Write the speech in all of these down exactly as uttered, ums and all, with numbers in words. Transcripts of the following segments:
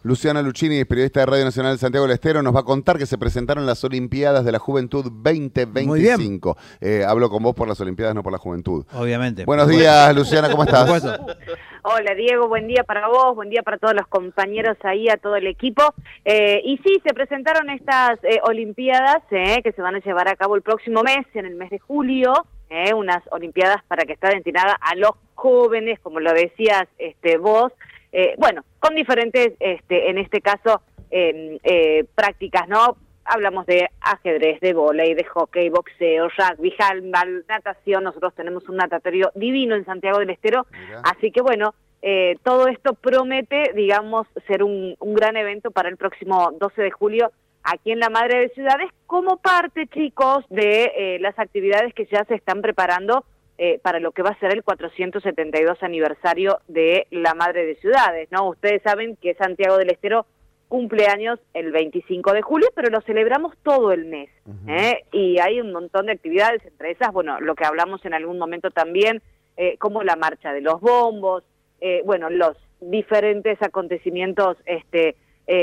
Luciana Luchini, periodista de Radio Nacional de Santiago del Estero, nos va a contar que se presentaron las Olimpiadas de la Juventud veinte veinticinco. Eh, hablo con vos por las Olimpiadas, no por la Juventud. Obviamente. Buenos días, Luciana, ¿cómo estás? Hola Diego, buen día para vos, buen día para todos los compañeros ahí, a todo el equipo. Eh, y sí, se presentaron estas eh, Olimpiadas eh, que se van a llevar a cabo el próximo mes, en el mes de julio, eh, unas Olimpiadas para que está destinada a los jóvenes, como lo decías este, vos, eh, bueno, con diferentes, este, en este caso, eh, eh, prácticas, ¿no? Hablamos de ajedrez, de vóley, de hockey, boxeo, rugby, handball, natación. Nosotros tenemos un natatorio divino en Santiago del Estero. Mira. Así que bueno, eh, todo esto promete, digamos, ser un, un gran evento para el próximo doce de julio aquí en la Madre de Ciudades, como parte, chicos, de eh, las actividades que ya se están preparando eh, para lo que va a ser el cuatrocientos setenta y dos aniversario de la Madre de Ciudades, ¿no? Ustedes saben que Santiago del Estero cumpleaños el veinticinco de julio, pero lo celebramos todo el mes, uh-huh. ¿eh? Y hay un montón de actividades, entre esas, bueno, lo que hablamos en algún momento también, eh, como la marcha de los bombos, eh, bueno, los diferentes acontecimientos, este,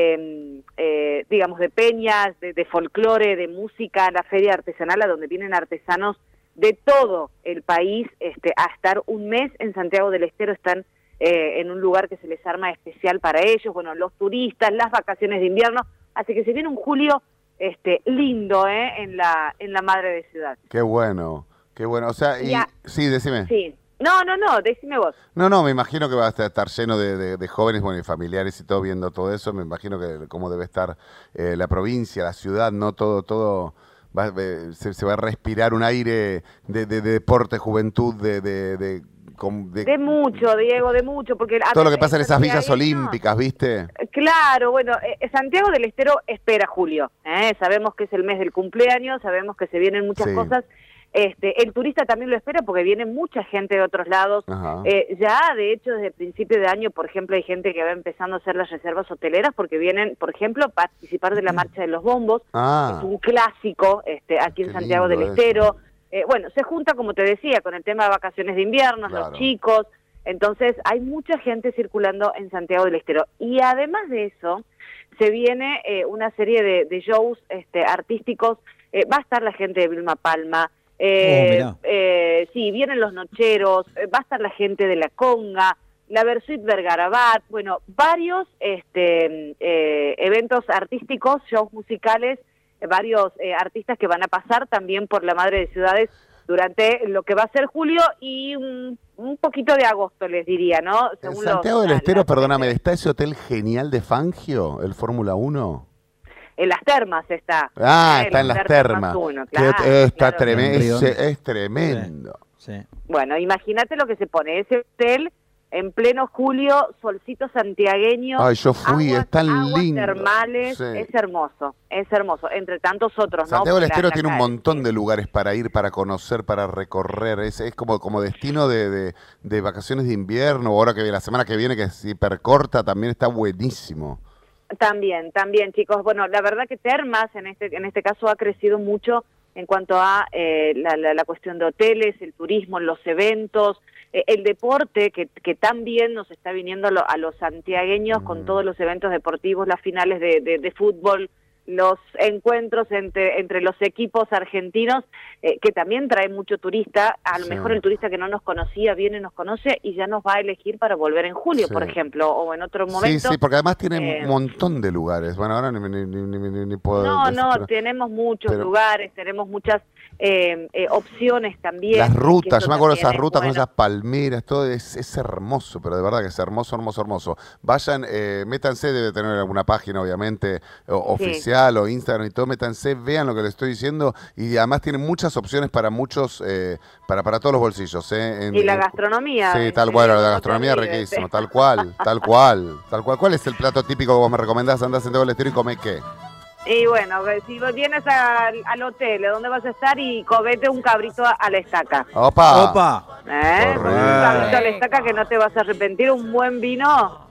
eh, eh, digamos, de peñas, de, de folclore, de música, la feria artesanal, a donde vienen artesanos de todo el país, este, a estar un mes en Santiago del Estero, están Eh, en un lugar que se les arma especial para ellos, bueno, los turistas, las vacaciones de invierno, así que se viene un julio este lindo eh, en la en la Madre de Ciudad. Qué bueno, qué bueno, o sea, y, ya, sí, decime. Sí, no, no, no, decime vos. No, no, me imagino que va a estar lleno de, de, de jóvenes, bueno, y familiares y todo viendo todo eso, me imagino que cómo debe estar eh, la provincia, la ciudad, no todo, todo... Va, se, se va a respirar un aire de, de, de deporte, juventud, de... de, de De, de mucho, Diego, de mucho, porque todo lo que pasa en esas villas olímpicas, ¿viste? Claro, bueno, eh, Santiago del Estero espera julio, ¿eh? Sabemos que es el mes del cumpleaños, sabemos que se vienen muchas sí. cosas, este, el turista también lo espera porque viene mucha gente de otros lados, eh, ya de hecho desde el principio de año, por ejemplo, hay gente que va empezando a hacer las reservas hoteleras porque vienen, por ejemplo, a participar de la Marcha de los Bombos, ah. es un clásico este, aquí en Qué Santiago del Estero. Eso. Eh, bueno, se junta, como te decía, con el tema de vacaciones de invierno, claro. los chicos, entonces hay mucha gente circulando en Santiago del Estero. Y además de eso, se viene eh, una serie de, de shows este, artísticos, eh, va a estar la gente de Vilma Palma, eh, oh, eh, sí, vienen los nocheros, eh, va a estar la gente de la Conga, la Versuit Vergarabat, bueno, varios este, eh, eventos artísticos, shows musicales, varios eh, artistas que van a pasar también por la Madre de Ciudades durante lo que va a ser julio y un, un poquito de agosto, les diría, ¿no? Según en Santiago los, del Estero, la, perdóname, ¿está ese hotel genial de Fangio, el Fórmula uno? En las termas está. Ah, eh, está en las termas. Uno, claro, está claro, tremendo, es, es tremendo. Sí, sí. Bueno, imagínate lo que se pone ese hotel en pleno julio, solcito santiagueño. Ay, yo fui, aguas, es tan aguas lindo. termales, sí. es hermoso, es hermoso, entre tantos otros, Santiago ¿no? del Estero la, tiene la un montón de lugares para ir, para conocer, para recorrer, es, es como, como destino de, de, de vacaciones de invierno, ahora que la semana que viene, que es hiper corta, también está buenísimo. También, también, chicos, bueno, la verdad que Termas, en este, en este caso, ha crecido mucho en cuanto a eh, la, la, la cuestión de hoteles, el turismo, los eventos, eh, el deporte, que, que tan bien nos está viniendo a, lo, a los santiagueños mm. con todos los eventos deportivos, las finales de, de, de fútbol, los encuentros entre, entre los equipos argentinos, eh, que también trae mucho turista. A lo sí. mejor el turista que no nos conocía viene, nos conoce y ya nos va a elegir para volver en julio, sí. por ejemplo, o en otro momento. Sí, sí, porque además tiene eh, un montón de lugares. Bueno, ahora ni, ni, ni, ni, ni puedo... No, decir, no, pero, tenemos muchos pero, lugares, tenemos muchas eh, eh, opciones también. Las rutas, yo me acuerdo de esas rutas bueno. con esas palmeras, todo es, es hermoso, pero de verdad que es hermoso, hermoso, hermoso. Vayan, eh, métanse, debe tener alguna página, obviamente, o, sí. oficial o Instagram y todo, métanse, vean lo que les estoy diciendo y además tienen muchas opciones para muchos, eh, para, para todos los bolsillos. Eh, en, y la en, gastronomía. Sí, tal cual, la gastronomía riquísimo, tal cual, tal cual, tal cual. ¿Cuál es el plato típico que vos me recomendás? Andás en Santiago del Estero y comé qué. Y bueno, si vienes al, al hotel, ¿dónde vas a estar? Y comete un cabrito a la estaca. ¡Opa! ¡Opa! ¿Eh? Un cabrito a la estaca que no te vas a arrepentir, un buen vino,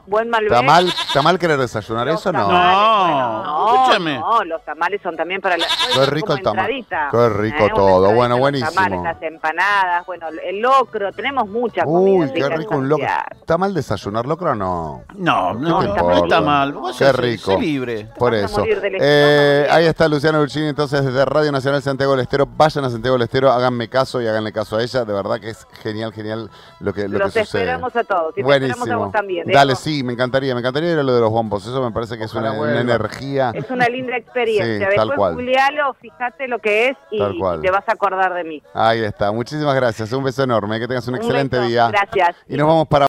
buen Malbec. ¿Tamal, tamal querer desayunar Los eso? No. tamales, No, bueno, no, escúchame. no, los tamales son también para la... Qué rico el tamal. Entradita, Qué rico ¿eh? todo. Bueno, Los buenísimo. tamales, las empanadas, bueno, el locro, tenemos mucha comida. Uy, qué rica en rico un locro. Santiago. ¿Está mal desayunar locro o no? No, no, ¿Qué no, te no importa? está mal. Vos Qué sos- rico. sé libre. Por Vas a eso. morir del Eh, estómago, ahí está Luciana Urchini, entonces desde Radio Nacional Santiago del Estero. Vayan a Santiago del Estero, háganme caso y háganle caso a ella. De verdad que es genial, genial lo que, lo Los que sucede. esperamos a todos. Y te esperamos a Buenísimo. vos también. Dale, Diego. sí, me encantaría. Me encantaría ir a lo de los bombos. Eso me parece que es Ojalá una, vuelva. una energía. Es una linda experiencia. Sí, tal Después cual. googlealo, fíjate lo que es y, Tal cual. y te vas a acordar de mí. Ahí está. Muchísimas gracias. Un beso enorme. Que tengas un, Un excelente beso. día. Gracias. Y nos vamos para